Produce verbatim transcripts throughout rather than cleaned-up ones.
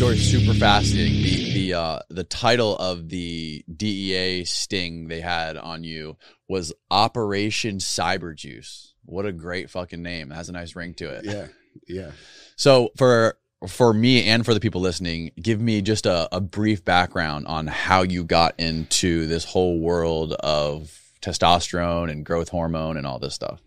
story is super fascinating. The the uh, the title of the D E A sting they had on you was Operation Cyber Juice. What a great fucking name! It has a nice ring to it. Yeah, yeah. So for for me and for the people listening, give me just a, a brief background on how you got into this whole world of testosterone and growth hormone and all this stuff.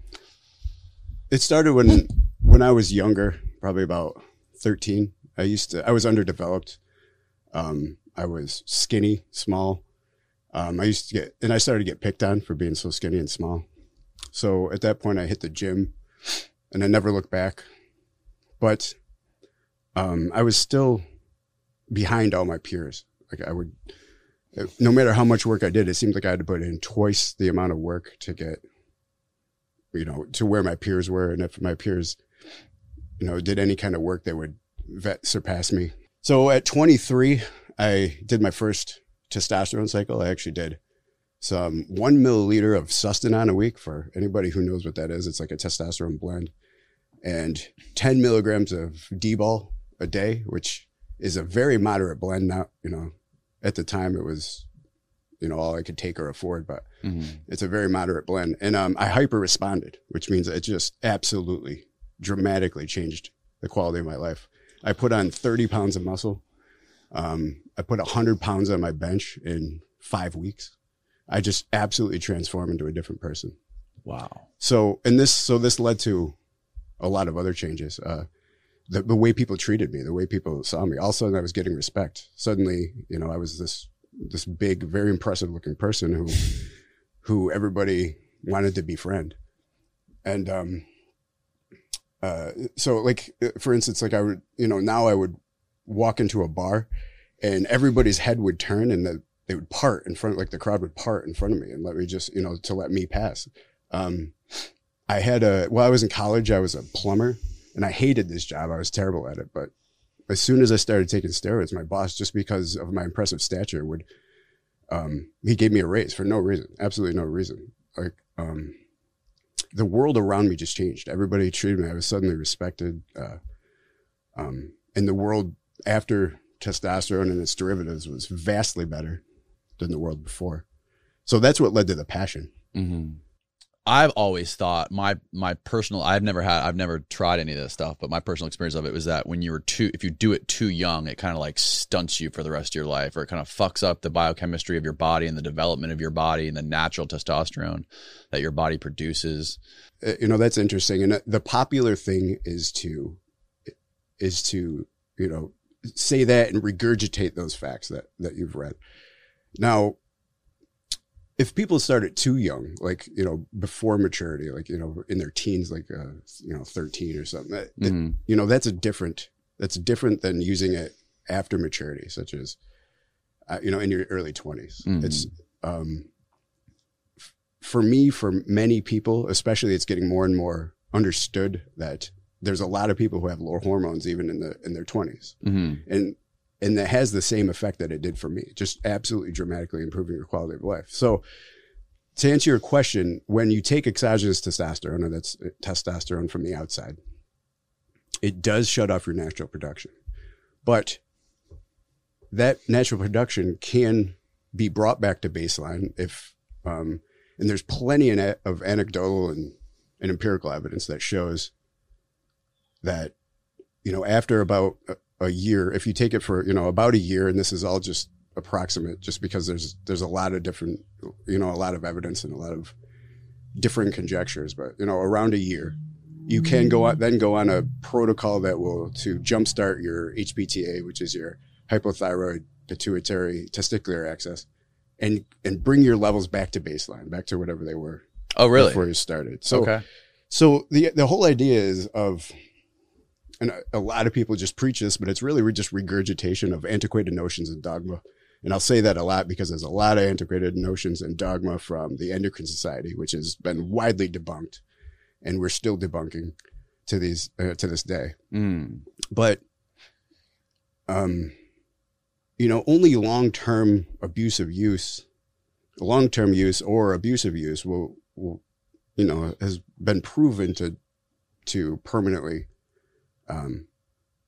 It started when when I was younger, probably about thirteen. I used to, I was underdeveloped. Um, I was skinny, small. Um, I used to get, and I started to get picked on for being so skinny and small. So at that point I hit the gym and I never looked back, but, um, I was still behind all my peers. Like I would, no matter how much work I did, it seemed like I had to put in twice the amount of work to get, you know, to where my peers were. And if my peers, you know, did any kind of work, they would vet surpass me. So at twenty-three, I did my first testosterone cycle. I actually did some one milliliter of Sustanon a week. For anybody who knows what that is, it's like a testosterone blend, and ten milligrams of D-bol a day, which is a very moderate blend. Now, you know, at the time it was, you know, all I could take or afford, but mm-hmm. It's a very moderate blend. And um, I hyper responded, which means it just absolutely dramatically changed the quality of my life. I put on thirty pounds of muscle. Um, I put one hundred pounds on my bench in five weeks. I just absolutely transformed into a different person. Wow. So, and this, so this led to a lot of other changes. Uh, the, the way people treated me, the way people saw me, all of a sudden I was getting respect. Suddenly, you know, I was this, this big, very impressive looking person who, who everybody wanted to befriend. And, um, Uh, so like, for instance, like I would, you know, now I would walk into a bar and everybody's head would turn and the, they would part in front, like the crowd would part in front of me and let me just, you know, to let me pass. Um, I had a, well, I was in college, I was a plumber and I hated this job. I was terrible at it. But as soon as I started taking steroids, my boss, just because of my impressive stature, would, um, he gave me a raise for no reason, absolutely no reason. Like, um, the world around me just changed. Everybody treated me. I was suddenly respected. Uh, um, and the world after testosterone and its derivatives was vastly better than the world before. So that's what led to the passion. Mm-hmm. I've always thought my, my personal, I've never had, I've never tried any of this stuff, but my personal experience of it was that when you were too, if you do it too young, it kind of like stunts you for the rest of your life, or it kind of fucks up the biochemistry of your body and the development of your body and the natural testosterone that your body produces. Uh, you know, that's interesting. And the popular thing is to, is to, you know, say that and regurgitate those facts that, that you've read. Now, if people start at too young, like, you know, before maturity, like, you know, in their teens, like, uh, you know, thirteen or something, that, mm-hmm. it, you know, that's a different, that's different than using it after maturity, such as, uh, you know, in your early twenties. Mm-hmm. It's, um, f- for me, for many people, especially, it's getting more and more understood that there's a lot of people who have low hormones even in the, in their twenties. Mm-hmm. And, And that has the same effect that it did for me, just absolutely dramatically improving your quality of life. So to answer your question, when you take exogenous testosterone, or that's testosterone from the outside, it does shut off your natural production. But that natural production can be brought back to baseline if, um, and there's plenty of anecdotal and, and empirical evidence that shows that, you know, after about a, a year, if you take it for, you know, about a year, and this is all just approximate, just because there's, there's a lot of different, you know, a lot of evidence and a lot of different conjectures, but, you know, around a year, you can go on, then go on a protocol that will, to jumpstart your H P T A, which is your hypothyroid pituitary testicular axis, and, and bring your levels back to baseline, back to whatever they were. Oh, really? Before you started. So, okay. So the, the whole idea is of, and a, a lot of people just preach this, but it's really just regurgitation of antiquated notions and dogma. And I'll say that a lot because there's a lot of antiquated notions and dogma from the Endocrine Society, which has been widely debunked, and we're still debunking to these uh, to this day. Mm. But, um, you know, only long-term abusive use, long-term use or abusive use will, will, you know, has been proven to to permanently Um,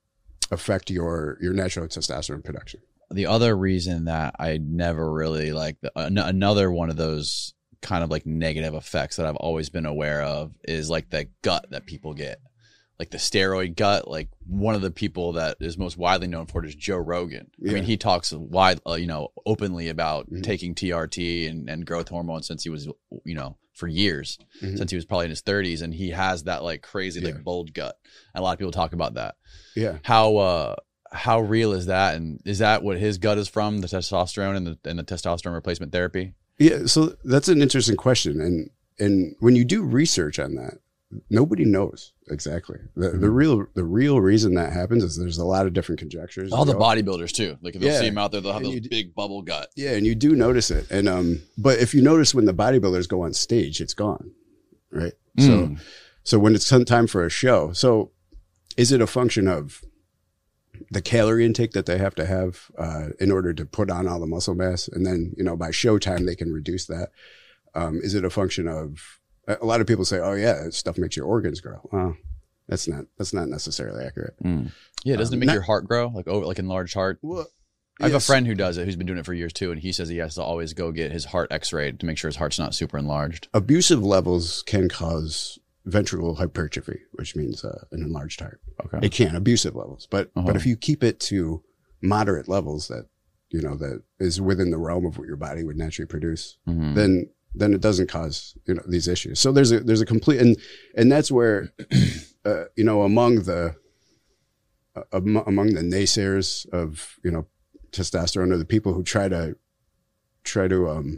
affect your your natural testosterone production. The other reason that I never really like the, an- another one of those kind of like negative effects that I've always been aware of is like the gut that people get, like the steroid gut. Like one of the people that is most widely known for it is Joe Rogan. Yeah. I mean, he talks wide, uh, you know, openly about Mhm. taking T R T and, and growth hormone since he was, you know, for years, Mhm. since he was probably in his thirties, and he has that like crazy Yeah. like bulge gut. And a lot of people talk about that. Yeah. How uh how real is that, and is that what his gut is from, the testosterone and the and the testosterone replacement therapy? Yeah, so that's an interesting question, and and when you do research on that, nobody knows exactly. The the real the real reason that happens is there's a lot of different conjectures. All the You know? bodybuilders too, like if they'll Yeah. see him out there, they'll have And those you d- big bubble gut. Yeah, and you do notice it, and um, but if you notice when the bodybuilders go on stage, it's gone, right? So Mm. so when it's time for a show, so is it a function of the calorie intake that they have to have uh, in order to put on all the muscle mass, and then you know by showtime they can reduce that? Um, is it a function of a lot of people say, oh yeah, that stuff makes your organs grow? Well, that's not that's not necessarily accurate. Mm. Yeah, doesn't it Um, make not- your heart grow, like over like enlarged heart? Well, I have yes. a friend who does it, who's been doing it for years too, and he says he has to always go get his heart X-rayed to make sure his heart's not super enlarged. Abusive levels can cause ventricular hypertrophy, which means uh, an enlarged heart. Okay. It can, abusive levels, but Uh-huh. but if you keep it to moderate levels that you know that is within the realm of what your body would naturally produce, Mhm. then then it doesn't cause you know these issues. So there's a there's a complete and and that's where uh, you know among the uh, am- among the naysayers of you know testosterone are the people who try to try to um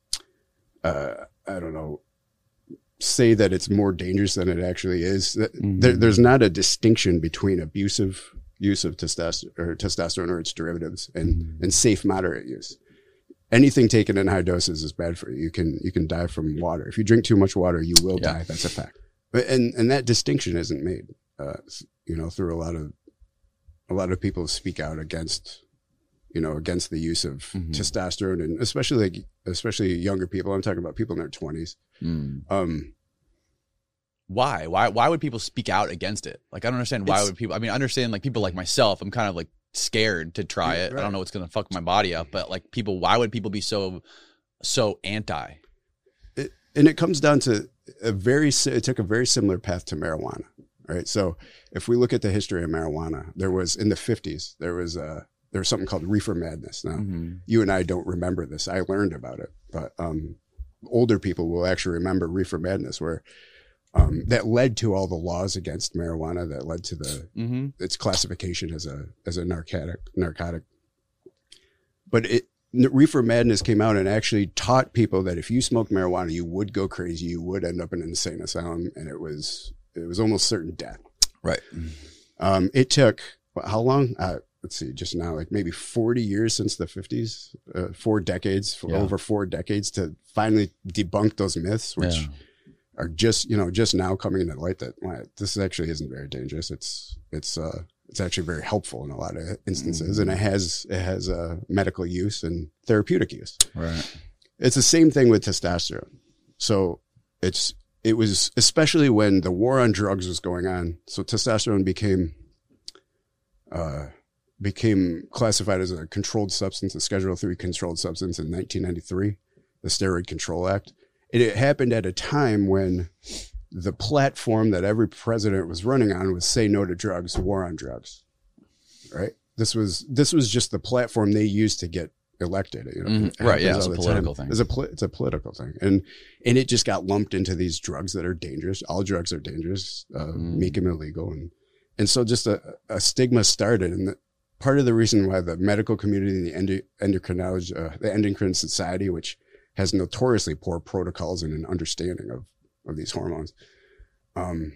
uh I don't know say that it's more dangerous than it actually is. That- Mhm. There, there's not a distinction between abusive use of testosterone or testosterone or its derivatives and Mhm. and safe moderate use. Anything taken in high doses is bad for you. You can you can die from water. If you drink too much water, you will Yeah. die. That's a fact. But, and and that distinction isn't made. Uh, you know, through a lot of a lot of people speak out against, you know, against the use of Mhm. testosterone, and especially like especially younger people. I'm talking about people in their twenties. Mm. Um, Why? Why? Why would people speak out against it? Like, I don't understand why It's- would people. I mean, I understand like people like myself. I'm kind of like scared to try Yeah, it. I right. don't know what's gonna fuck my body up. But like people, why would people be so so anti? it, and it comes down to a very si- it took a very similar path to marijuana, right? So if we look at the history of marijuana, there was in the fifties there was a there was something called reefer madness. Now Mhm. you and I don't remember this. I learned about it, but um, older people will actually remember reefer madness, where um, that led to all the laws against marijuana, that led to the Mhm. its classification as a as a narcotic narcotic. But it reefer madness came out and actually taught people that if you smoked marijuana, you would go crazy, you would end up in an insane asylum, and it was it was almost certain death. Right. Um, it took how long? Uh, let's see, just now, like maybe forty years since the fifties, uh, four decades, for Yeah. over four decades to finally debunk those myths, which Yeah. are just, you know, just now coming into light that well, this actually isn't very dangerous. It's, it's, uh, it's actually very helpful in a lot of instances, Mm-hmm. and it has, it has, uh, medical use and therapeutic use. Right. It's the same thing with testosterone. So it's, it was especially when the war on drugs was going on. So testosterone became, uh, became classified as a controlled substance, a Schedule three controlled substance in nineteen ninety-three, the Steroid Control Act. And it happened at a time when the platform that every president was running on was say no to drugs, war on drugs, right? This was, this was just the platform they used to get elected. You know, Mhm. it Right, yeah, happens it's all a the political time. thing. It's a, poli- it's a political thing. And, and it just got lumped into these drugs that are dangerous. All drugs are dangerous, uh, Mm. make them illegal. And, and so just a, a stigma started. And the, part of the reason why the medical community and the endo, endocrinology, uh, the endocrine society, which has notoriously poor protocols and an understanding of, of these hormones. Um,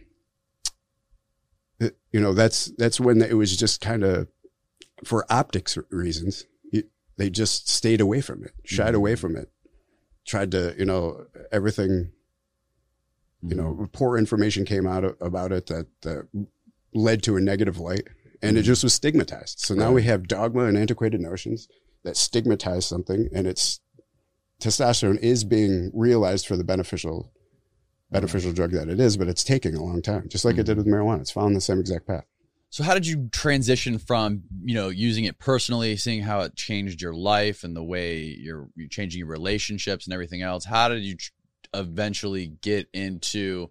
it, you know, that's, that's when it was just kind of for optics reasons, it, they just stayed away from it, shied Mhm. away from it, tried to, you know, everything, you know, poor information came out of, about it that, that led to a negative light, and it Mhm. just was stigmatized. So now Right. we have dogma and antiquated notions that stigmatize something, and it's testosterone is being realized for the beneficial beneficial drug that it is, but it's taking a long time, just like it did with marijuana. It's following the same exact path. So how did you transition from, you know, using it personally, seeing how it changed your life and the way you're, you're changing your relationships and everything else? How did you tr- eventually get into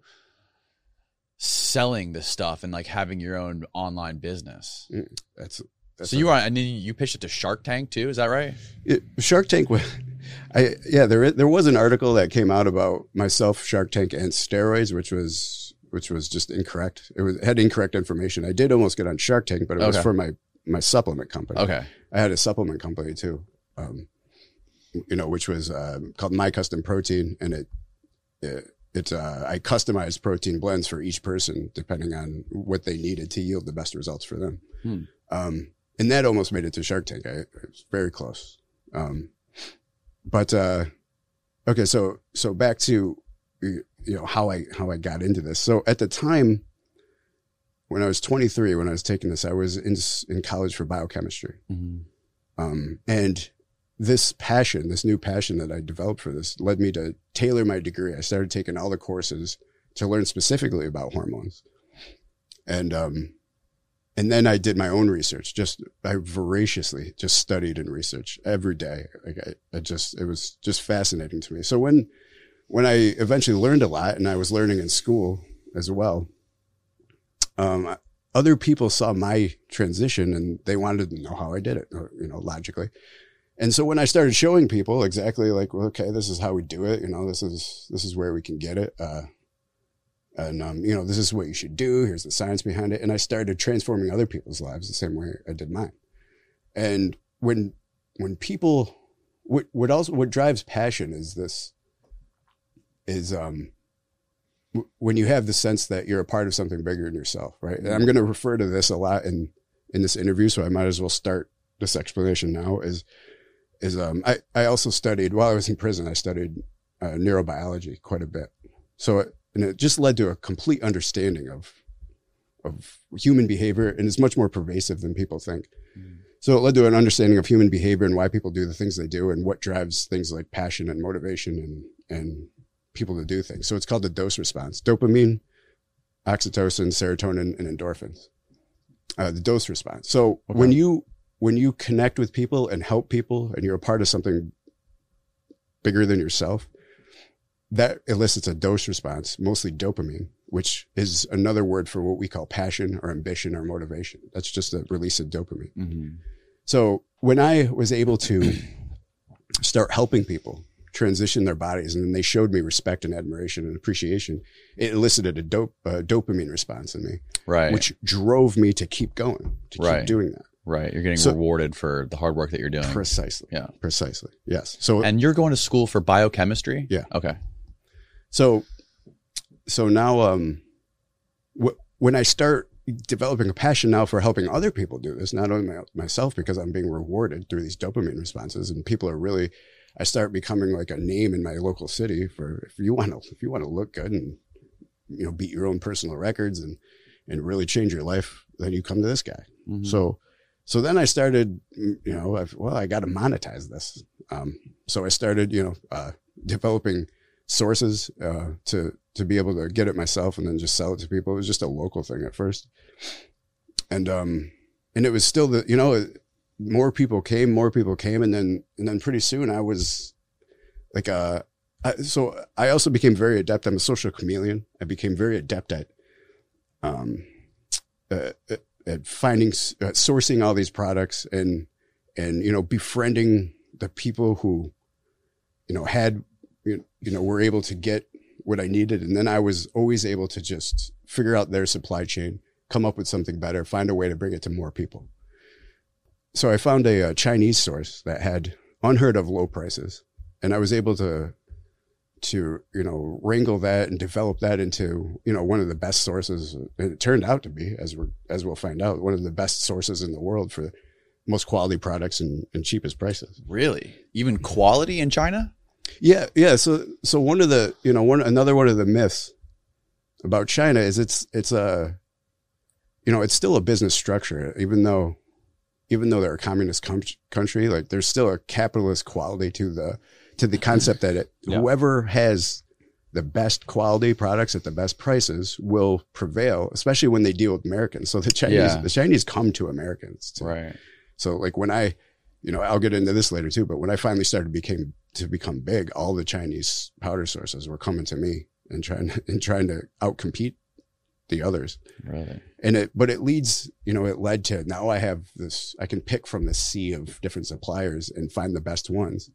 selling this stuff and like having your own online business? Mm, that's, that's so you are, and then you pitched it to Shark Tank too. Is that right? It, Shark Tank was, I, yeah, there, there was an article that came out about myself, Shark Tank, and steroids, which was, which was just incorrect. It was, it had incorrect information. I did almost get on Shark Tank, but it was Okay. for my, my supplement company. Okay. I had a supplement company too, um, you know, which was, uh, called My Custom Protein. And it, it It's uh, I customized protein blends for each person depending on what they needed to yield the best results for them. Hmm. Um, and that almost made it to Shark Tank. I, it was very close. Um, but uh, okay, so so back to you know how I how I got into this. So at the time when I was twenty-three, when I was taking this, I was in in college for biochemistry, Mm-hmm. um, and this passion, this new passion that I developed for this led me to tailor my degree. I started taking all the courses to learn specifically about hormones. And, um, and then I did my own research. Just, I voraciously just studied and researched every day. Like I, I just, it was just fascinating to me. So when, when I eventually learned a lot and I was learning in school as well, um, other people saw my transition and they wanted to know how I did it, you know, logically. And so when I started showing people exactly like, well, okay, this is how we do it. You know, this is, this is where we can get it. Uh, and, um, you know, this is what you should do. Here's the science behind it. And I started transforming other people's lives the same way I did mine. And when, when people, what, what also, what drives passion is this, is, um, w- when you have the sense that you're a part of something bigger than yourself, right? And I'm going to refer to this a lot in, in this interview. So I might as well start this explanation now is, is um I, I also studied while I was in prison. I studied uh, neurobiology quite a bit. So it, and it just led to a complete understanding of of human behavior, and it's much more pervasive than people think. Mm. So it led to an understanding of human behavior and why people do the things they do, and what drives things like passion and motivation and and people to do things. So it's called the dose response: dopamine, oxytocin, serotonin, and endorphins. Uh, the dose response. So okay. when you When you connect with people and help people and you're a part of something bigger than yourself, that elicits a dose response, mostly dopamine, which is another word for what we call passion or ambition or motivation. That's just a release of dopamine. Mm-hmm. So when I was able to start helping people transition their bodies, and then they showed me respect and admiration and appreciation, it elicited a dope, uh, dopamine response in me, right, which drove me to keep going, to right. keep doing that. Right. You're getting so, rewarded for the hard work that you're doing. Precisely. Yeah. Precisely. Yes. So, and you're going to school for biochemistry? Yeah. Okay. So, so now, um, wh- when I start developing a passion now for helping other people do this, not only my, myself, because I'm being rewarded through these dopamine responses, and people are really, I start becoming like a name in my local city for, if you want to, if you want to look good and, you know, beat your own personal records and, and really change your life, then you come to this guy. Mm-hmm. So, So then I started, you know, I've, well, I got to monetize this. Um, so I started, you know, uh, developing sources uh, to to be able to get it myself and then just sell it to people. It was just a local thing at first, and um, and it was still the, you know, more people came, more people came, and then and then pretty soon I was like, uh, I, so I also became very adept. I'm a social chameleon. I became very adept at, um, uh, at finding, uh, sourcing all these products and, and, you know, befriending the people who, you know, had, you know, were able to get what I needed. And then I was always able to just figure out their supply chain, come up with something better, find a way to bring it to more people. So I found a, a Chinese source that had unheard of low prices. And I was able to, to, you know, wrangle that and develop that into, you know, one of the best sources. And it turned out to be, as we're, as we'll find out, one of the best sources in the world for most quality products and, and cheapest prices. Really? Even quality in China? Yeah. Yeah. So, so one of the, you know, one, another one of the myths about China is it's, it's a, you know, it's still a business structure, even though, even though they're a communist com- country, like there's still a capitalist quality to the, to the concept that it, yeah. whoever has the best quality products at the best prices will prevail, especially when they deal with Americans. So the Chinese, Yeah. the Chinese come to Americans. To, Right. So like when I, you know, I'll get into this later too, but when I finally started became to become big, all the Chinese powder sources were coming to me and trying to, and trying to outcompete the others. Really. And it, but it leads, you know, it led to now I have this, I can pick from the sea of different suppliers and find the best ones.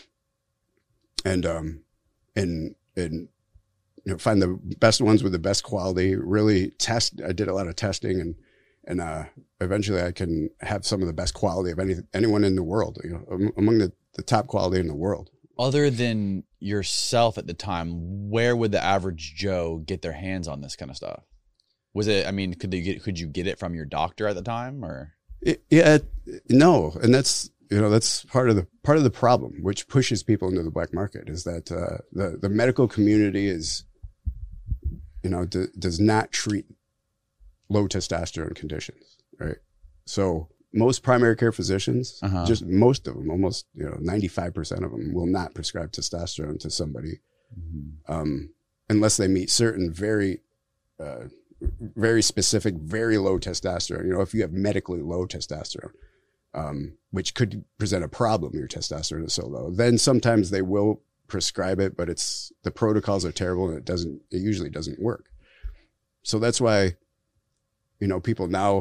And, um, and, and, you know, find the best ones with the best quality, really test. I did a lot of testing and, and, uh, eventually I can have some of the best quality of any, anyone in the world, you know, among the, the top quality in the world. Other than yourself at the time, where would the average Joe get their hands on this kind of stuff? Was it, I mean, could they get, could you get it from your doctor at the time or? It, yeah, no. And that's, you know, that's part of the, part of the problem, which pushes people into the black market is that, uh, the, the medical community is, you know, d- does not treat low testosterone conditions, right? So most primary care physicians, Uh-huh. just most of them, almost, you know, ninety-five percent of them will not prescribe testosterone to somebody, Mm-hmm. um, unless they meet certain very, uh, very specific, very low testosterone. You know, if you have medically low testosterone, um, which could present a problem, your testosterone is so low, then sometimes they will prescribe it, but it's, the protocols are terrible and it doesn't, it usually doesn't work. So that's why, you know, people now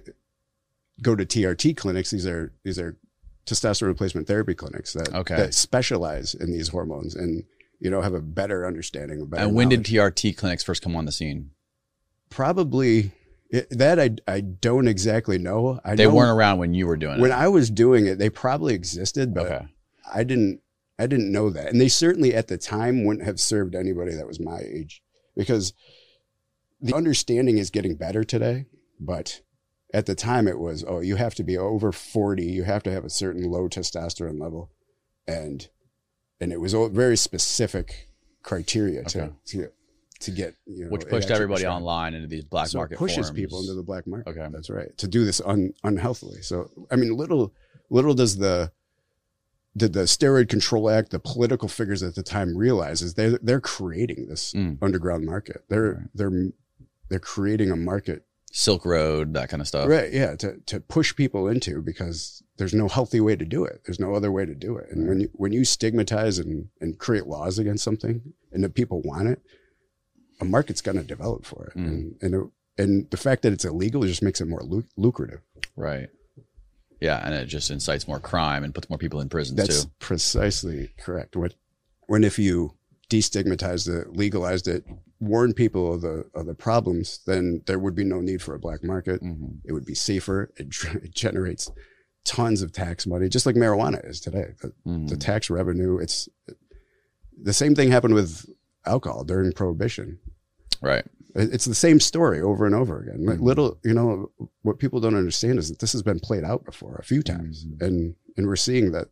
go to T R T clinics. These are, these are testosterone replacement therapy clinics that, Okay. that specialize in these hormones and, you know, have a better understanding of better And when did knowledge. T R T clinics first come on the scene? Probably it, that I, I don't exactly know. I They know weren't around when you were doing when it. I was doing it, they probably existed, but Okay. I didn't, I didn't know that. And they certainly at the time wouldn't have served anybody that was my age because the understanding is getting better today. But at the time it was, oh, you have to be over forty. You have to have a certain low testosterone level. And, and it was all very specific criteria to, Okay. to, to get, you know, Which it pushed actually everybody prescribed. online into these black So it market pushes forums. people into the black market. Okay. That's right. To do this un, unhealthily. So, I mean, little, little does the, did the Steroid Control Act, the political figures at the time realize is they're, they're creating this Mm. underground market. They're, Right. they're, they're creating a market. Silk Road, that kind of stuff. Right. Yeah. To, to push people into because there's no healthy way to do it. There's no other way to do it. And Right. when you, when you stigmatize and, and create laws against something and the people want it, a market's going to develop for it. Mm. And, and, it, and the fact that it's illegal just makes it more lu- lucrative. Right. Yeah, and it just incites more crime and puts more people in prisons That's too. precisely correct. When, when if you destigmatized it, legalized it, warn people of the of the problems, then there would be no need for a black market. Mm-hmm. It would be safer. It, it generates tons of tax money, just like marijuana is today. The, Mm-hmm. the tax revenue. It's the same thing happened with alcohol during Prohibition. Right. It- It's the same story over and over again. Like Mhm. little, you know, what people don't understand is that this has been played out before a few times, Mhm. and and we're seeing that,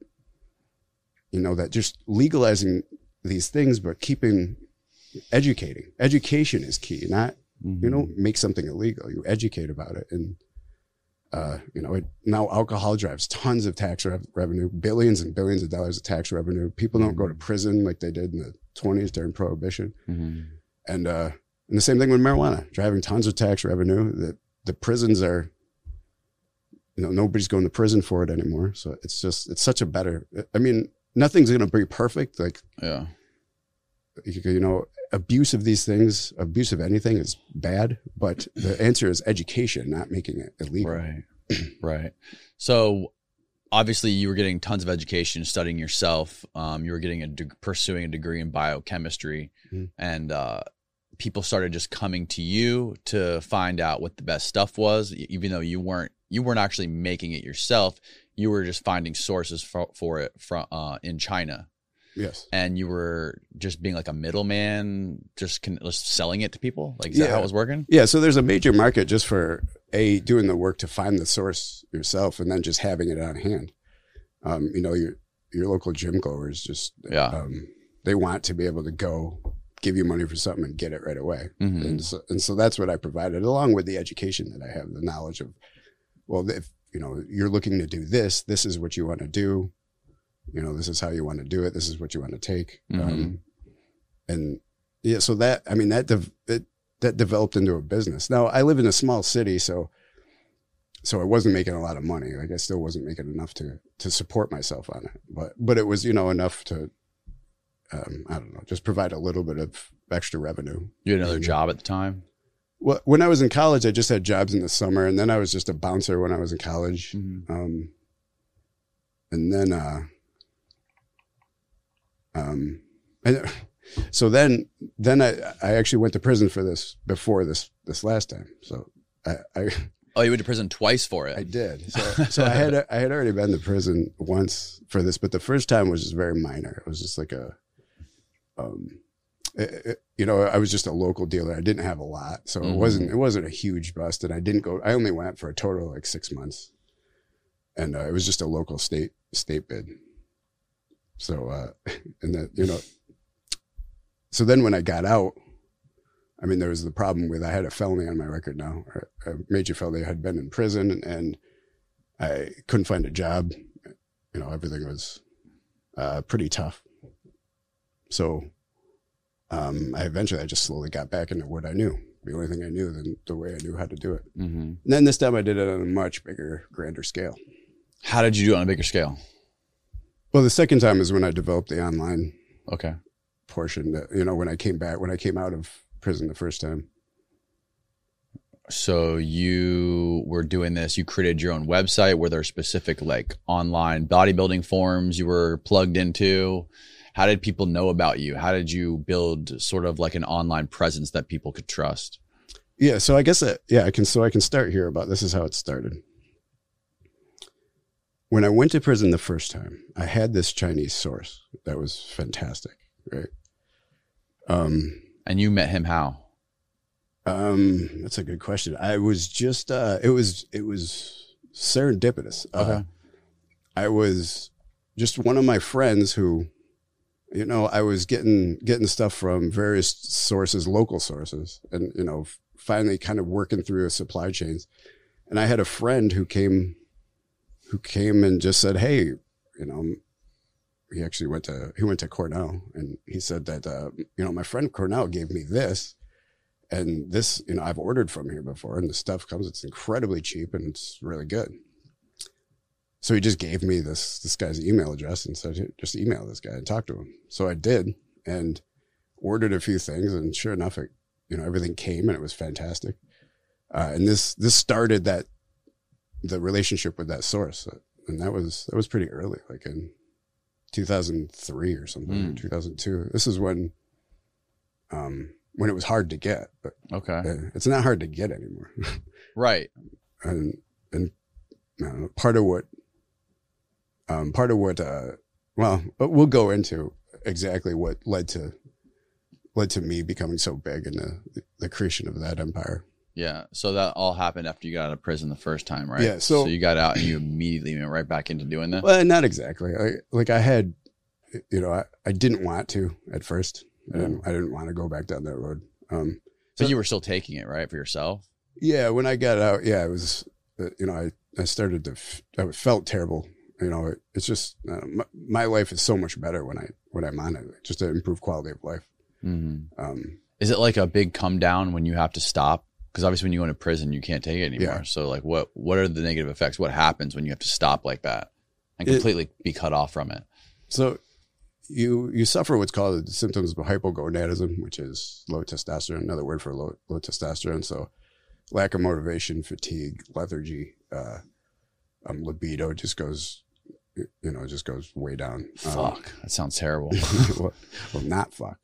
you know, that just legalizing these things, but keeping educating. Education is key. Not you don't make something illegal. You educate about it, and uh, you know, it, now alcohol drives tons of tax rev- revenue, billions and billions of dollars of tax revenue. People don't go to prison like they did in the twenties during Prohibition. Mm-hmm. And, uh, and the same thing with marijuana, driving tons of tax revenue. The, the prisons are, you know, nobody's going to prison for it anymore. So it's just, it's such a better, I mean, nothing's going to be perfect. Like, Yeah. you, you know, abuse of these things, abuse of anything is bad, but the answer is education, not making it illegal. Right. Right. So obviously you were getting tons of education, studying yourself. Um, you were getting a de- pursuing a degree in biochemistry, Mhm. and uh, people started just coming to you to find out what the best stuff was, e- even though you weren't you weren't actually making it yourself. You were just finding sources for, for it from uh, in China. Yes. And you were just being like a middleman, just, con- just selling it to people. Like, is that Yeah. how it was working? Yeah. So there's a major market just for a doing the work to find the source yourself and then just having it on hand. Um, you know, your, your local gym goers just, Yeah. um, they want to be able to go give you money for something and get it right away. Mhm. And so, and so that's what I provided along with the education that I have, the knowledge of, well, if, you know, you're looking to do this, this is what you want to do. You know, this is how you want to do it. This is what you want to take. Mhm. Um, and, yeah, so that, I mean, that, de- it, that developed into a business. Now I live in a small city, so, so I wasn't making a lot of money. Like I still wasn't making enough to, to support myself on it, but, but it was, you know, enough to, um, I don't know, just provide a little bit of extra revenue. You had another and, job at the time? Well, when I was in college, I just had jobs in the summer, and then I was just a bouncer when I was in college. Mm-hmm. Um, and then, uh, um, and, so then, then I, I actually went to prison for this before this, this last time. So I, I Oh, you went to prison twice for it? I did. So, so I had, I had already been to prison once for this, but the first time was just very minor. It was just like a, um, it, it, you know, I was just a local dealer. I didn't have a lot, so mm-hmm. it wasn't, it wasn't a huge bust. And I didn't go, I only went for a total of like six months and uh, it was just a local state, state bid. So, uh, and that, you know, so then when I got out, I mean, there was the problem with, I had a felony on my record now, a major felony. I had been in prison and, and I couldn't find a job. You know, everything was uh, pretty tough. So um, I eventually, I just slowly got back into what I knew. The only thing I knew, then the way I knew how to do it. Mm-hmm. And then this time I did it on a much bigger, grander scale. How did you do it on a bigger scale? Well, the second time is when I developed the online okay. portion that, you know, when I came back, when I came out of prison the first time. So you were doing this, you created your own website. Were there specific like online bodybuilding forums you were plugged into? How did people know about you? How did you build sort of like an online presence that people could trust? Yeah. So I guess, that, yeah, I can, so I can start here about, this is how it started. When I went to prison the first time, I had this Chinese source that was fantastic. Right. Um, and you met him how? Um, that's a good question. I was just, uh, it was, it was serendipitous. Okay. Uh, I was just one of my friends who, you know, I was getting, getting stuff from various sources, local sources, and, you know, finally kind of working through supply chains. And I had a friend who came, who came and just said, hey, you know, he actually went to, he went to Cornell, and he said that, uh, you know, my friend Cornell gave me this, and this, you know, I've ordered from here before, and the stuff comes, it's incredibly cheap and it's really good. So he just gave me this, this guy's email address and said, just email this guy and talk to him. So I did and ordered a few things, and sure enough, it, you know, everything came and it was fantastic. Uh, and this, this started that, the relationship with that source. And that was, that was pretty early, like in two thousand three or something, mm. or two thousand two. This is when, um, when it was hard to get, but okay, it's not hard to get anymore. Right. And, and uh, part of what, um, part of what, uh, well, we'll go into exactly what led to, led to me becoming so big and the, the creation of that empire. Yeah. So that all happened after you got out of prison the first time, right? Yeah. So, so you got out and you immediately went right back into doing that? Well, not exactly. I, like I had, you know, I, I didn't want to at first. I didn't, I didn't want to go back down that road. Um, but so, you were still taking it, right, for yourself? Yeah. When I got out, yeah, it was, you know, I, I started to, I felt terrible. You know, it, it's just, uh, my, my life is so much better when I, when I'm on it, just to improve quality of life. Mm-hmm. Um, is it like a big come down when you have to stop? Because obviously when you go into prison, you can't take it anymore. Yeah. So like what, what are the negative effects? What happens when you have to stop like that and completely it, be cut off from it? So you, you suffer what's called the symptoms of hypogonadism, which is low testosterone, another word for low, low testosterone. So lack of motivation, fatigue, lethargy, uh, um, libido just goes, you know, it just goes way down. Fuck. Um, that sounds terrible. well, well, not fuck.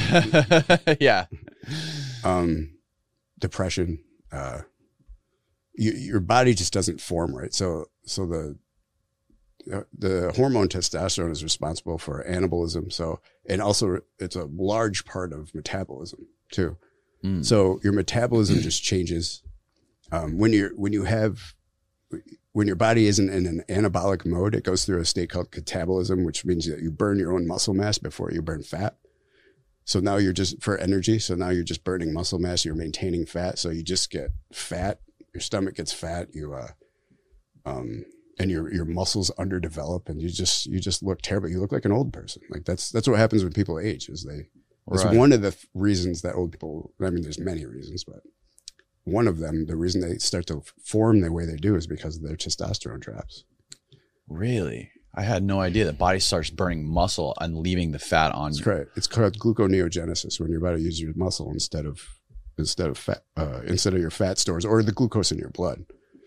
Yeah. Um, depression, uh, you, your body just doesn't form right. So, so the, uh, the hormone testosterone is responsible for anabolism. So, and also it's a large part of metabolism too. Mm. So your metabolism just changes. Um, when you're, when you have, when your body isn't in an anabolic mode, it goes through a state called catabolism, which means that you burn your own muscle mass before you burn fat. So now you're just for energy. So now you're just burning muscle mass. You're maintaining fat. So you just get fat. Your stomach gets fat. You, uh, um, and your, your muscles underdevelop, and you just, you just look terrible. You look like an old person. Like that's, that's what happens when people age, is they, It's Right. one of the th- reasons that old people, I mean, there's many reasons, but one of them, the reason they start to form the way they do is because their testosterone drops. Really? I had no idea that body starts burning muscle and leaving the fat on That's you. correct. It's called gluconeogenesis, when your body uses your muscle instead of instead of fat uh, instead of your fat stores or the glucose in your blood.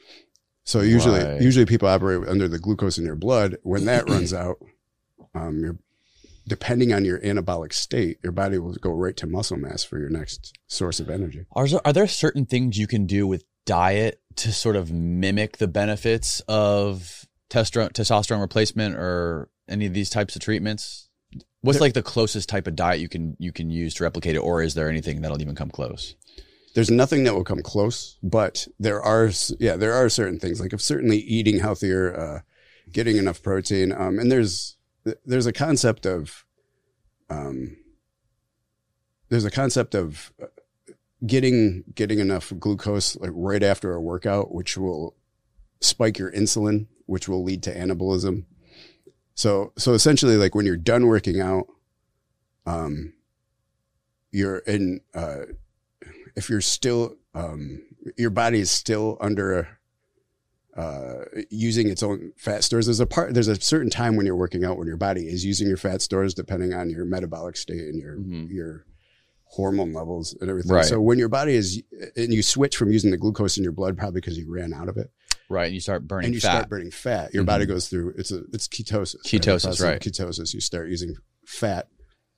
So usually, Right. usually people operate under the glucose in your blood. When that runs out, um, you're depending on your anabolic state, your body will go right to muscle mass for your next source of energy. Are there, are there certain things you can do with diet to sort of mimic the benefits of testosterone, testosterone replacement or any of these types of treatments? What's There- like the closest type of diet you can you can use to replicate it, or is there anything that'll even come close? There's nothing that will come close, but there are, yeah, there are certain things, like if certainly eating healthier, uh, getting enough protein. Um, and there's, there's a concept of, um, there's a concept of getting, getting enough glucose like right after a workout, which will spike your insulin, which will lead to anabolism. So, so essentially like when you're done working out, um, you're in, uh, if you're still, um, your body is still under, uh, using its own fat stores. There's a part, there's a certain time when you're working out when your body is using your fat stores, depending on your metabolic state and your, Mhm. your hormone levels and everything. Right. So when your body is, and you switch from using the glucose in your blood, probably because you ran out of it, Right, and you start burning and you fat. start burning fat, your Mhm. body goes through, it's a, it's ketosis. Ketosis, The process of right. Ketosis. You start using fat.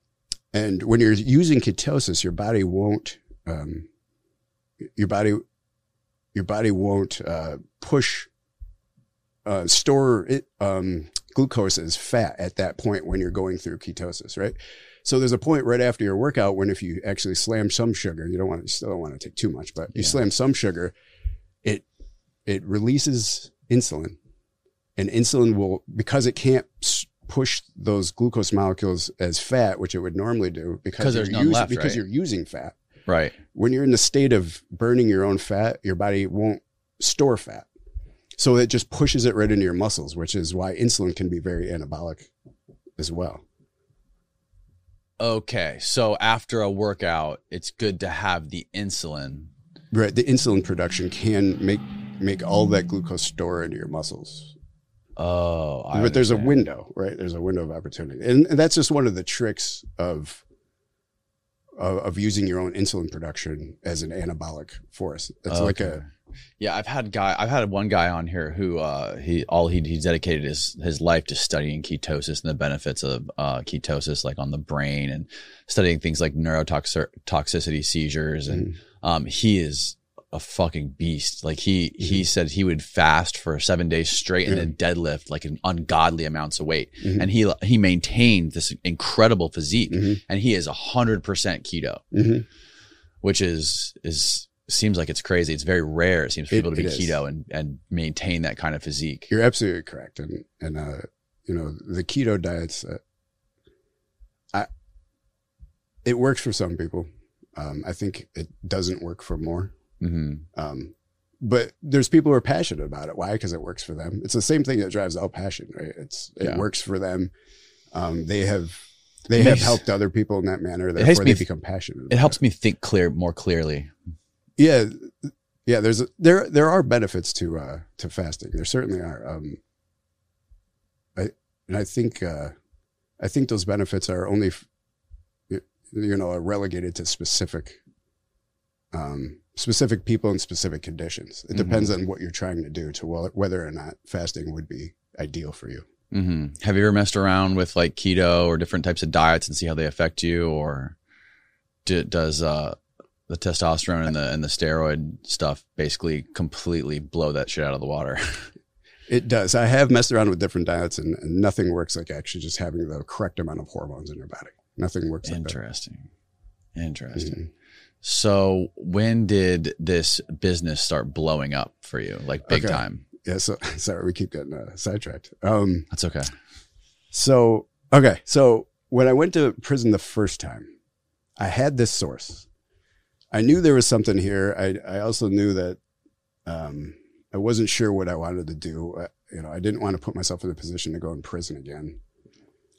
And when you're using ketosis, your body won't, um, your body, your body won't, uh, push, uh, store it, um, glucose as fat at that point when you're going through ketosis, right? So there's a point right after your workout when if you actually slam some sugar, you don't want to, you still don't want to take too much, but you Yeah. slam some sugar, it, it releases insulin, and insulin will, because it can't s- push those glucose molecules as fat, which it would normally do because 'Cause there's you're none using, left, because right? you're using fat. Right. When you're in the state of burning your own fat, your body won't store fat. So it just pushes it right into your muscles, which is why insulin can be very anabolic as well. Okay, so after a workout, it's good to have the insulin. Right. The insulin production can make, make all that glucose store into your muscles. Oh, I But there's a understand. window, right? There's a window of opportunity. And, and that's just one of the tricks of, of, of using your own insulin production as an anabolic force. It's like Okay. a, Yeah, I've had guy. I've had one guy on here who uh, he all he he's dedicated his his life to studying ketosis and the benefits of uh, ketosis, like on the brain, and studying things like neurotoxicity, seizures, and um, he is a fucking beast. Like he he said he would fast for seven days straight and Yeah. then deadlift like an ungodly amounts of weight, Mhm. and he he maintained this incredible physique, Mhm. and he is a hundred percent keto, Mhm. which is is seems like it's crazy. It's very rare. It seems for It- people to be it is. keto and, and maintain that kind of physique. You're absolutely correct. And, and, uh, you know, the keto diets, uh, I, it works for some people. Um, I think it doesn't work for more. hmm Um, but there's people who are passionate about it. Why? Because it works for them. It's the same thing that drives all passion, right? It's, it Yeah. works for them. Um, they have, they It have makes- helped other people in that manner. helps Therefore me they f- become passionate. It about helps me think clear, more clearly. Yeah. Yeah. There's, a, there, there are benefits to, uh, to fasting. There certainly are. Um, I, and I think, uh, I think those benefits are only, f- you you know, are relegated to specific, um, specific people in specific conditions. It depends on what you're trying to do to wh- whether or not fasting would be ideal for you. hmm Have you ever messed around with like keto or different types of diets and see how they affect you, or do, does uh, the testosterone and the and the steroid stuff basically completely blow that shit out of the water? It does. I have messed around with different diets and, and nothing works like actually just having the correct amount of hormones in your body. Nothing works like that. Interesting. Interesting. Mhm. So when did this business start blowing up for you, like big Okay. time? Yeah. So sorry, we keep getting uh, sidetracked. Um, That's okay. So, okay. So when I went to prison the first time, I had this source. I knew there was something here. I, I also knew that, um, I wasn't sure what I wanted to do. Uh, you know, I didn't want to put myself in a position to go in prison again.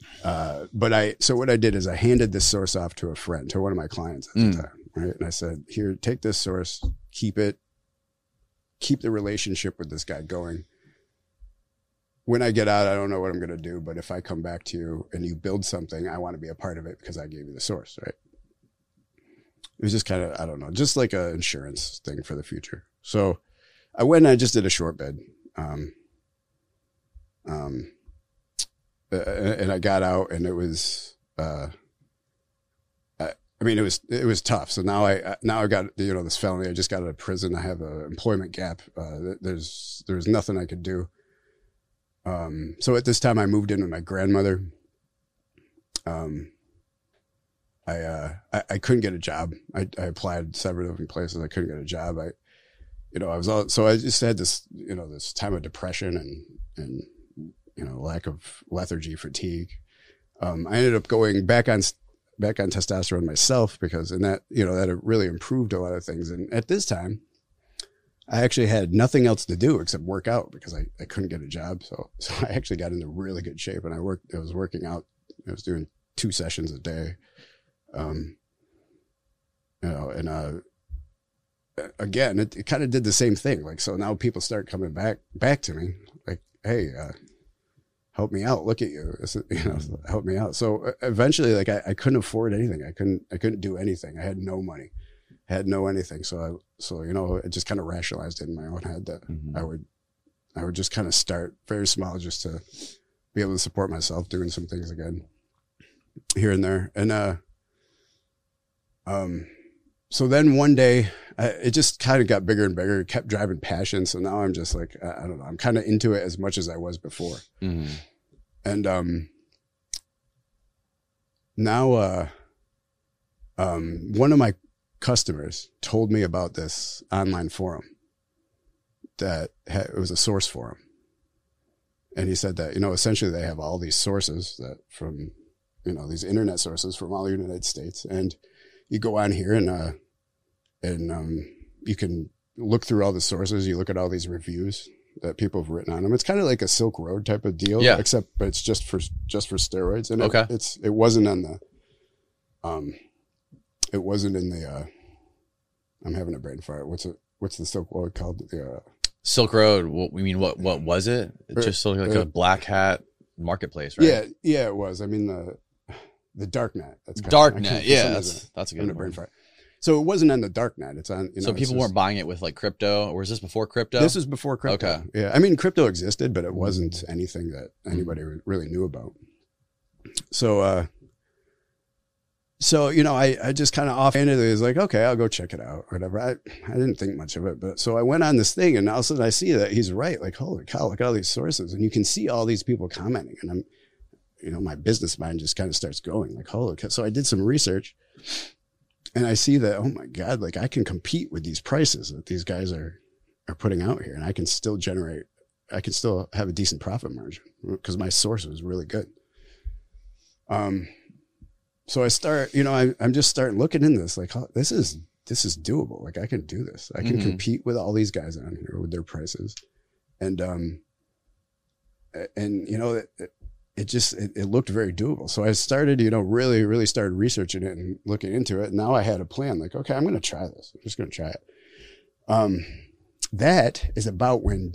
Uh, but I, so what I did is I handed this source off to a friend, to one of my clients at Mm. the time, right? And I said, here, take this source, keep it, keep the relationship with this guy going. When I get out, I don't know what I'm going to do, but if I come back to you and you build something, I want to be a part of it because I gave you the source, right? It was just kind of, I don't know, just like an insurance thing for the future. So I went and I just did a short bid. Um, um, and I got out and it was, uh, I, I mean, it was, it was tough. So now I, now I got, you know, this felony, I just got out of prison. I have an employment gap. Uh, there's, there's nothing I could do. Um, so at this time I moved in with my grandmother. Um, I, uh, I, I couldn't get a job. I, I applied several different places. I couldn't get a job. I, you know, I was all, so I just had this, you know, this time of depression and, and, you know, lack of lethargy, fatigue. Um, I ended up going back on, back on testosterone myself because, and that, you know, that really improved a lot of things. And at this time, I actually had nothing else to do except work out because I, I couldn't get a job. So, so I actually got into really good shape and I worked, I was working out. I was doing two sessions a day. Um, you know, and, uh, again, it, it kind of did the same thing. Like, so now people start coming back, back to me like, hey, uh, help me out. Look at you, you know, help me out. So eventually, like I, I couldn't afford anything. I couldn't, I couldn't do anything. I had no money, I had no anything. So I, so, you know, it just kind of rationalized it in my own head that mm-hmm. I would, I would just kind of start very small just to be able to support myself doing some things again here and there. And, uh, um, so then one day I, it just kind of got bigger and bigger, kept driving passion. So now I'm just like, I, I don't know, I'm kind of into it as much as I was before. Mm-hmm. And, um, now, uh, um, one of my customers told me about this online forum that had, it was a source forum. And he said that, you know, essentially they have all these sources that from, you know, these internet sources from all the United States. And you go on here and, uh, and, um, you can look through all the sources. You look at all these reviews that people have written on them. It's kind of like a Silk Road type of deal, yeah. except, but it's just for, just for steroids. And okay. it, it's, it wasn't on the, um, it wasn't in the, uh, I'm having a brain fart. What's it, what's the Silk Road called? The, uh, Silk Road. What we mean, what, what was it? It just looked like uh, a black hat marketplace, right? Yeah. Yeah, it was. I mean, the, the darknet. That's darknet. Yeah. That's, that's a good brain fart. So it wasn't on the dark net. It's on, you know, so people just, weren't buying it with like crypto, or was this before crypto? This is before crypto. Okay. Yeah. I mean, crypto existed, but it wasn't anything that anybody really knew about. So, uh, so, you know, I, I just kind of offhandedly was like, okay, I'll go check it out or whatever. I, I didn't think much of it, but so I went on this thing and all of a sudden I see that he's right. Like, holy cow, look at all these sources. And you can see all these people commenting and I'm, you know, my business mind just kind of starts going like, holy cow. So I did some research. And I see that, oh my God, like I can compete with these prices that these guys are, are putting out here. And I can still generate, I can still have a decent profit margin because my source was really good. Um, so I start, you know, I, I'm just starting looking into this, like, oh, this is, this is doable. Like I can do this. I can mm-hmm. compete with all these guys on here with their prices. And, um, and you know, it, it, it just, it, it looked very doable. So I started, you know, really, really started researching it and looking into it. And now I had a plan like, okay, I'm going to try this. I'm just going to try it. Um, that is about when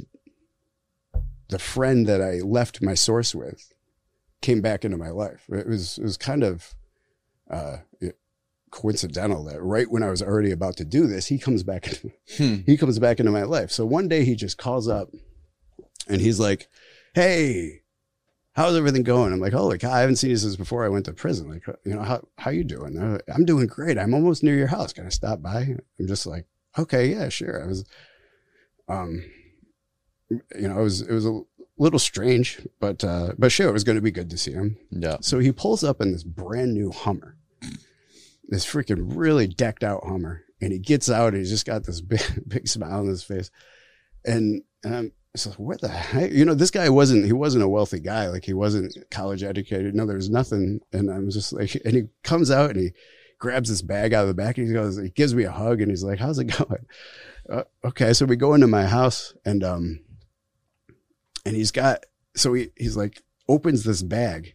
the friend that I left my source with came back into my life. It was, it was kind of, uh, it, coincidental that right when I was already about to do this, he comes back, into, hmm. he comes back into my life. So one day he just calls up and he's like, hey, how's everything going? I'm like, holy cow, I haven't seen you since before I went to prison. Like, you know, how, how you doing? I'm doing great. I'm almost near your house. Can I stop by? I'm just like, okay, yeah, sure. I was, um, you know, it was, it was a little strange, but, uh, but sure, it was going to be good to see him. Yeah. So he pulls up in this brand new Hummer, this freaking really decked out Hummer. And he gets out and he's just got this big, big smile on his face. And, um, so what the heck? You know, this guy wasn't, he wasn't a wealthy guy. Like he wasn't college educated. No, there was nothing. And I'm just like, and he comes out and he grabs this bag out of the back and he goes, he gives me a hug and he's like, how's it going? Uh, okay. So we go into my house and, um, and he's got, so he, he's like, opens this bag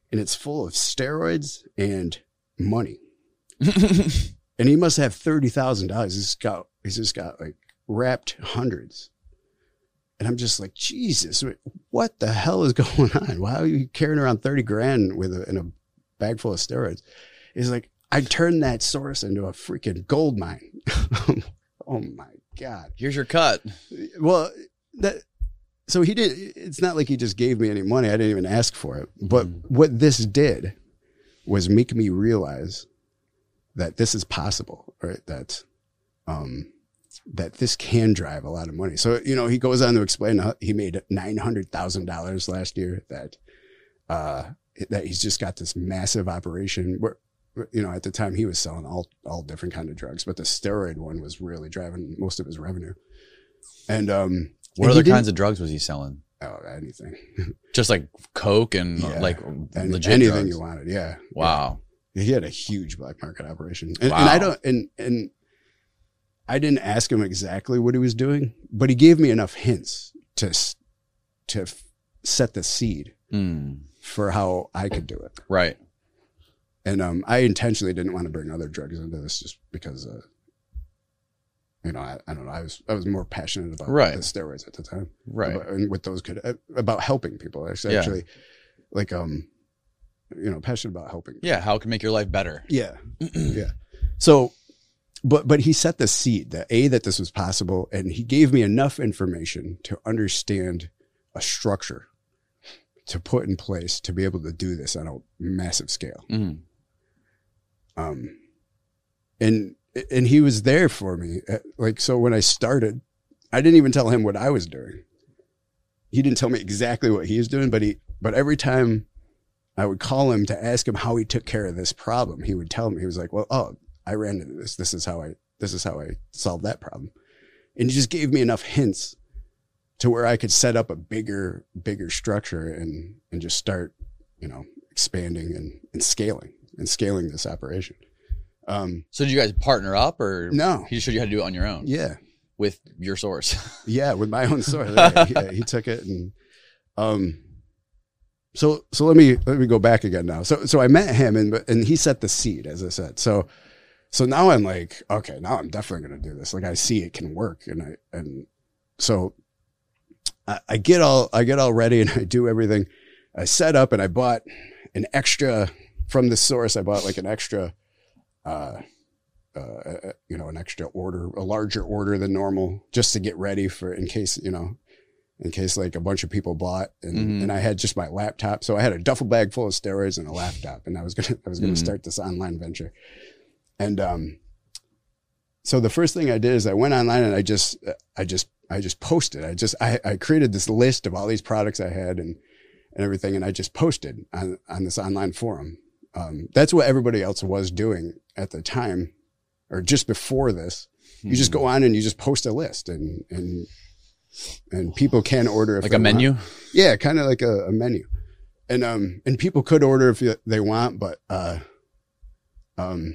and it's full of steroids and money. And he must have thirty thousand dollars. He's got, he's just got like wrapped hundreds. And I'm just like, Jesus, what the hell is going on? Why are you carrying around thirty grand with a, in a bag full of steroids? He's like, I turned that source into a freaking gold mine. Oh my God. Here's your cut. Well, that, so he did, it's not like he just gave me any money. I didn't even ask for it. But mm. what this did was make me realize that this is possible, right? That, um, that this can drive a lot of money. So, you know, he goes on to explain how he made nine hundred thousand dollars last year, that, uh, that he's just got this massive operation where, you know, at the time he was selling all, all different kind of drugs, but the steroid one was really driving most of his revenue. And, um, what and other kinds of drugs was he selling? Oh, anything. Just like coke and yeah. like and legit anything drugs. You wanted. Yeah. Wow. Yeah. He had a huge black market operation. And, wow. and I don't, and, and I didn't ask him exactly what he was doing, but he gave me enough hints to, to set the seed mm. for how I could do it. Right. And, um, I intentionally didn't want to bring other drugs into this just because, uh, you know, I, I don't know. I was I was more passionate about right. the steroids at the time, right? About, and what those could about helping people. I was actually, yeah. like, um, you know, passionate about helping. Yeah, how it can make your life better. Yeah, yeah. So, but but he set the seed that a that this was possible, and he gave me enough information to understand a structure to put in place to be able to do this on a massive scale. Mm. Um, and. And he was there for me. Like, so when I started, I didn't even tell him what I was doing. He didn't tell me exactly what he was doing, but he, but every time I would call him to ask him how he took care of this problem, he would tell me, he was like, well, oh, I ran into this. This is how I, this is how I solved that problem. And he just gave me enough hints to where I could set up a bigger, bigger structure and, and just start, you know, expanding and, and scaling and scaling this operation. Um, so did you guys partner up, or no? He showed you how to do it on your own. Yeah, with your source. Yeah, with my own source. Yeah, yeah, he took it, and um, so so let me let me go back again now. So so I met him, and and he set the seed, as I said. So so now I'm like, okay, now I'm definitely going to do this. Like, I see it can work, and I and so I, I get all I get all ready, and I do everything. I set up, and I bought an extra from the source. I bought like an extra. Uh, uh, you know, an extra order, a larger order than normal, just to get ready for, in case, you know, in case like a bunch of people bought, and, mm-hmm. and I had just my laptop. So I had a duffel bag full of steroids and a laptop, and I was going to, I was going to mm-hmm. start this online venture. And, um, so the first thing I did is I went online and I just, I just, I just posted, I just, I, I created this list of all these products I had and, and everything. And I just posted on, on this online forum. Um, that's what everybody else was doing at the time, or just before this. You just go on and you just post a list, and and and people can order if like a menu. Want. Yeah, kind of like a, a menu, and um and people could order if they want, but uh um.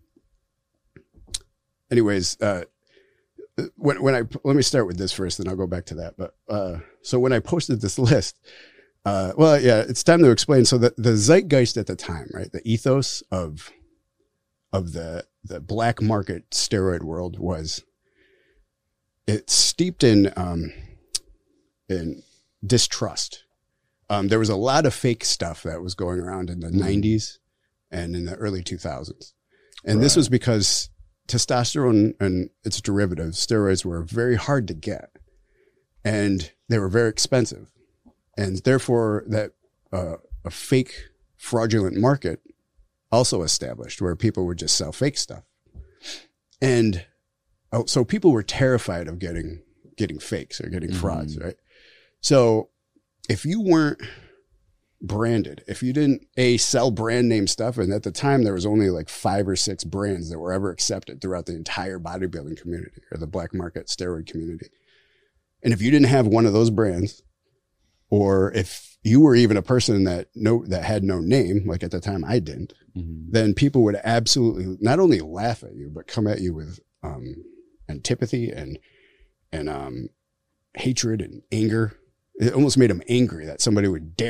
Anyways, uh, when when I let me start with this first, then I'll go back to that. But uh, so when I posted this list. Uh, well, yeah, it's time to explain. So the, the zeitgeist at the time, right? The ethos of, of the, the black market steroid world was, it's steeped in, um, in distrust. Um, there was a lot of fake stuff that was going around in the mm. nineties and in the early two thousands. And right. this was because testosterone and its derivatives, steroids, were very hard to get, and they were very expensive. And therefore, that uh, a fake fraudulent market also established, where people would just sell fake stuff. And oh, so people were terrified of getting getting fakes or getting mm-hmm. frauds, right? So if you weren't branded, if you didn't a sell brand name stuff, and at the time there was only like five or six brands that were ever accepted throughout the entire bodybuilding community or the black market steroid community. And if you didn't have one of those brands, or if you were even a person that no that had no name, like at the time I didn't, mm-hmm. then people would absolutely not only laugh at you, but come at you with um, antipathy and and um, hatred and anger. It almost made them angry that somebody would dare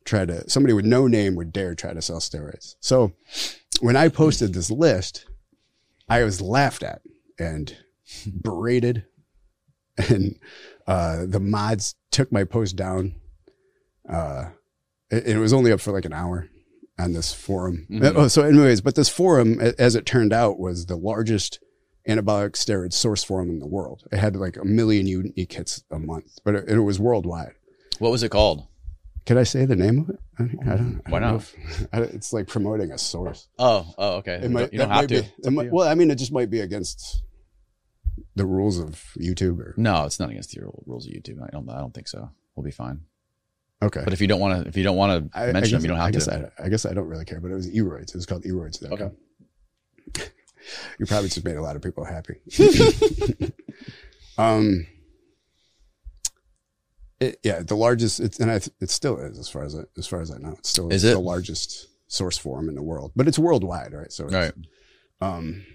try to, somebody with no name would dare try to sell steroids. So when I posted this list, I was laughed at and berated, and uh, the mods took my post down. Uh, it, it was only up for like an hour on this forum. Mm-hmm. Oh, so anyways, but this forum, as it turned out, was the largest anabolic steroid source forum in the world. It had like a million unique hits a month, but it, it was worldwide. What was it called? Could I say the name of it? I, I don't. I Why don't not? know if, I, it's like promoting a source. Oh, oh, okay. It might, you don't that have might to. Be, it might, well, I mean, it just might be against the rules of YouTube. Or, no, it's not against the rules of YouTube. I don't. I don't think so. We'll be fine. Okay. But if you don't want to, if you don't want to mention I guess, them, you don't have I guess to. I, I guess I don't really care. But it was eroids. It was called eroids. Okay. You probably just made a lot of people happy. um. It, yeah, the largest, it's, and I, it still is, as far as I, as far as I know, it's still is the it? largest source forum in the world, but it's worldwide, right? So, it's, right. Um.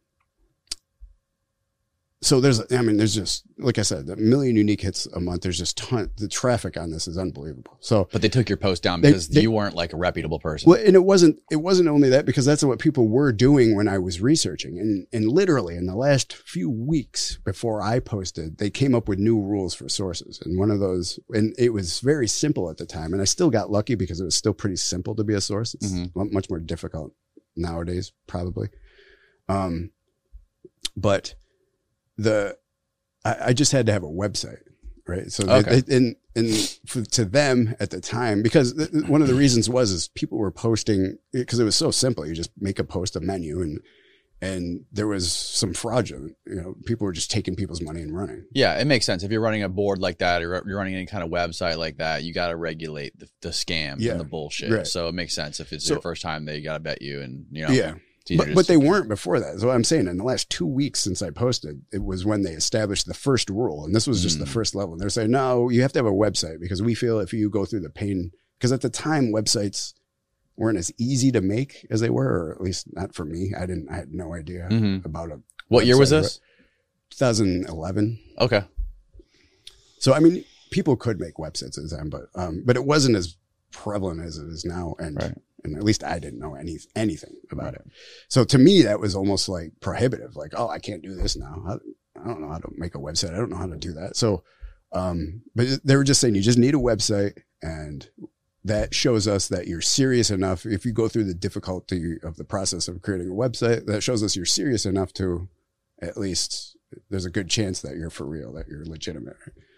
So there's, I mean, there's just, like I said, a million unique hits a month. There's just ton. The traffic on this is unbelievable. So, but they took your post down they, because they, you weren't like a reputable person. Well, and it wasn't. It wasn't only that, because that's what people were doing when I was researching, and and literally in the last few weeks before I posted, they came up with new rules for sources, and one of those, and it was very simple at the time, and I still got lucky because it was still pretty simple to be a source. It's mm-hmm. much more difficult nowadays, probably. Um, but the I, I just had to have a website, right? So okay. they, and and for, to them at the time, because th- one of the reasons was is people were posting, because it was so simple. You just make a post, a menu, and and there was some fraudulent. You know, people were just taking people's money and running. Yeah, it makes sense. If you're running a board like that, or you're running any kind of website like that, you got to regulate the, the scams yeah. and the bullshit. Right. So it makes sense. If it's so, your first time, they got to bet you, and you know, yeah. But, but they weren't before that. So I'm saying in the last two weeks since I posted, it was when they established the first rule. And this was just mm. the first level. And they're saying, no, you have to have a website, because we feel if you go through the pain, because at the time websites weren't as easy to make as they were, or at least not for me. I didn't, I had no idea mm-hmm. about a What year was this? twenty eleven. Okay. So, I mean, people could make websites at the time, but, um, but it wasn't as prevalent as it is now. And, right. And at least I didn't know any anything about right. it. So to me, that was almost like prohibitive. Like, oh, I can't do this now. I, I don't know how to make a website. I don't know how to do that. So, um, but they were just saying you just need a website, and that shows us that you're serious enough. If you go through the difficulty of the process of creating a website, that shows us you're serious enough to, at least there's a good chance that you're for real, that you're legitimate.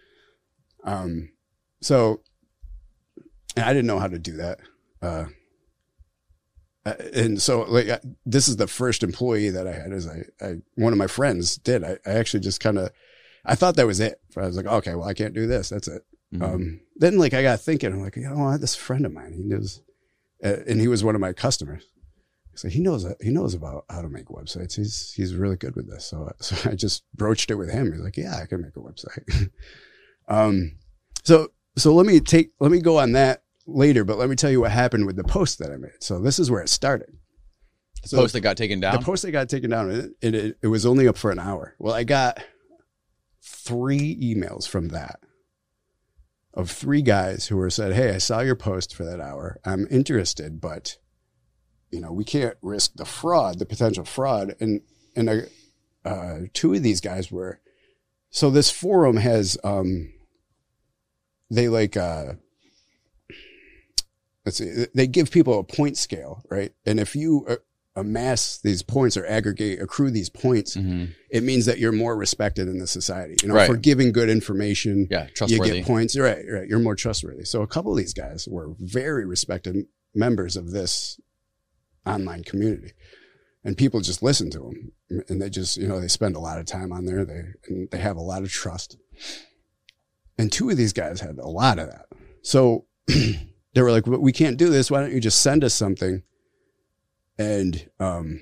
Um, so, and I didn't know how to do that. Uh, Uh, and so like, I, this is the first employee that I had is I, I, one of my friends did, I, I actually just kind of, I thought that was it. I was like, okay, well, I can't do this. That's it. Mm-hmm. Um, then like I got thinking, I'm like, you know what, this friend of mine, he knows, uh, and he was one of my customers. So he knows, he knows about how to make websites. He's, he's really good with this. So, so I just broached it with him. He's like, yeah, I can make a website. um, so, so let me take, let me go on that later, but let me tell you what happened with the post that I made. So this is where it started. The so post that got taken down? The post that got taken down, it, it, it was only up for an hour. Well, I got three emails from that of three guys who were said, hey, I saw your post for that hour. I'm interested, but you know, we can't risk the fraud, the potential fraud. And, and I, uh, two of these guys were, so this forum has, um, they like, uh, let's see, they give people a point scale, right? And if you uh, amass these points or aggregate, accrue these points, mm-hmm. it means that you're more respected in the society. You know, right. for giving good information, yeah, trustworthy. You get points. Right, right. You're more trustworthy. So a couple of these guys were very respected members of this online community, and people just listen to them, and they just, you know, they spend a lot of time on there. They and they have a lot of trust. And two of these guys had a lot of that. So they were like, well, we can't do this. Why don't you just send us something? And, um,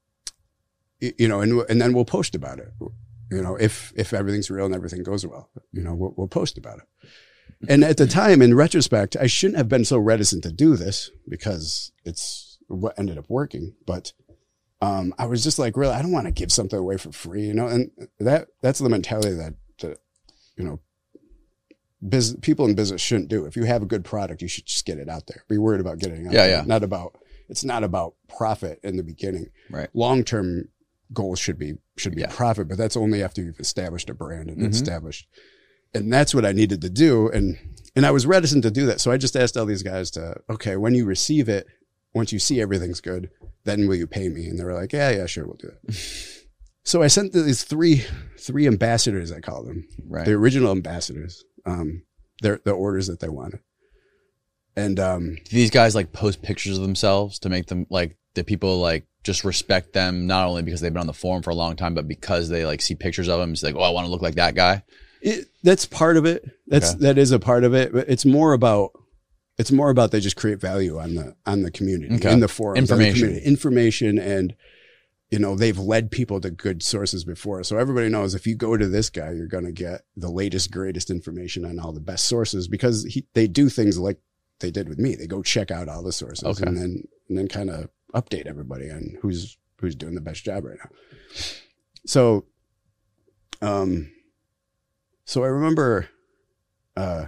you know, and, and then we'll post about it. You know, if, if everything's real and everything goes well, you know, we'll, we'll post about it. And at the time, in retrospect, I shouldn't have been so reticent to do this because it's what ended up working. But, um, I was just like, really, I don't want to give something away for free, you know, and that, that's the mentality that, that, you know, business, people in business shouldn't do. If you have a good product, you should just get it out there. Be worried about getting it out yeah, there. Yeah. Not about, it's not about profit in the beginning. Right. Long-term goals should be, should be Yeah. profit, but that's only after you've established a brand and Mhm. established. And that's what I needed to do. And, and I was reticent to do that. So I just asked all these guys to, okay, when you receive it, once you see everything's good, then will you pay me? And they were like, yeah, yeah, sure. We'll do it. So I sent these three, three ambassadors, I call them, Right. the original ambassadors, um, their, the orders that they wanted. And, um, Do these guys like post pictures of themselves to make them like, the people like just respect them, not only because they've been on the forum for a long time, but because they like see pictures of them. It's like, oh, I want to look like that guy. it, that's part of it. That's, Okay. that is a part of it, but it's more about, it's more about they just create value on the, on the community, Okay. in the forums, on the Information. community. Information. And, you know, they've led people to good sources before. So everybody knows if you go to this guy, you're going to get the latest, greatest information on all the best sources because he, they do things like they did with me. They go check out all the sources Okay. and then, and then kind of update everybody on who's, who's doing the best job right now. So, um, so I remember, uh,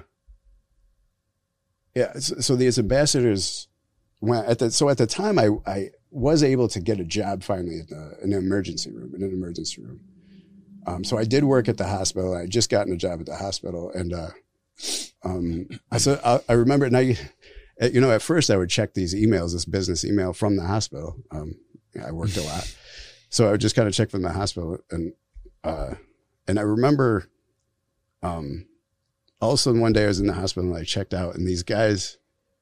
yeah, so, so these ambassadors went at the, so at the time I, I was able to get a job finally at the, in an emergency room, in an emergency room. Um, so I did work at the hospital. I had just gotten a job at the hospital and, uh, um, I said, I, I remember, and I, you know, at first I would check these emails, this business email from the hospital. Um, I worked a lot. So I would just kind of check from the hospital and, uh, and I remember, um, all of a sudden one day I was in the hospital and I checked out and these guys,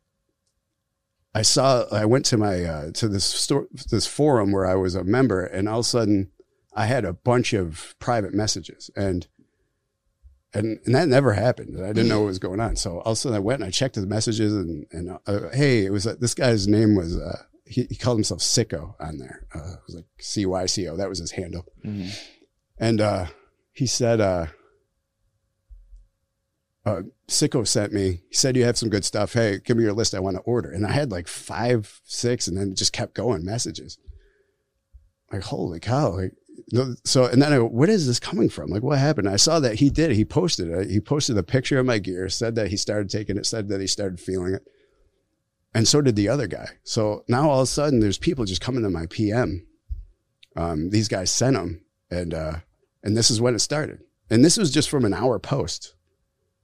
I saw, I went to my, uh, to this store, this forum where I was a member and all of a sudden I had a bunch of private messages and, and, and that never happened. I didn't know what was going on. So all of a sudden I went and I checked the messages and, and, uh, hey, it was, uh, this guy's name was, uh, he, he called himself Sicko on there. Uh, it was like C Y C O. That was his handle. Mm-hmm. And, uh, he said, uh, Uh, Sicko sent me, he said, you have some good stuff. Hey, give me your list. I want to order. And I had like five, six, and then it just kept going messages. Like, holy cow. Like, no, so, and then I go, what is this coming from? Like, what happened? I saw that he did, he posted it. He posted a picture of my gear, said that he started taking it, said that he started feeling it. And so did the other guy. So now all of a sudden there's people just coming to my P M. Um, these guys sent them and, uh, and this is when it started. And this was just from an hour post.